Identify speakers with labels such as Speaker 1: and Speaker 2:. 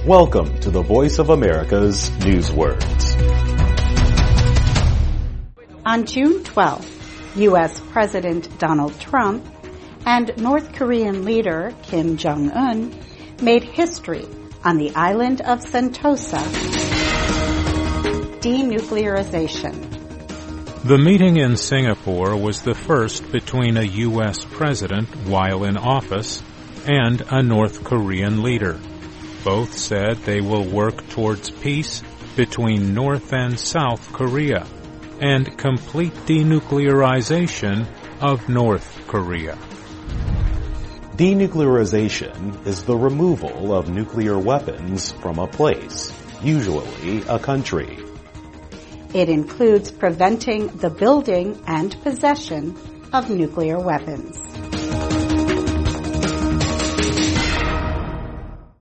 Speaker 1: Welcome to the Voice of America's Newswords.
Speaker 2: On June 12th, U.S. President Donald Trump and North Korean leader Kim Jong-un made history on the island of Sentosa. Denuclearization.
Speaker 3: The meeting in Singapore was the first between a U.S. president while in office and a North Korean leader. Both said they will work towards peace between North and South Korea and complete denuclearization of North Korea.
Speaker 1: Denuclearization is the removal of nuclear weapons from a place, usually a country.
Speaker 2: It includes preventing the building and possession of nuclear weapons.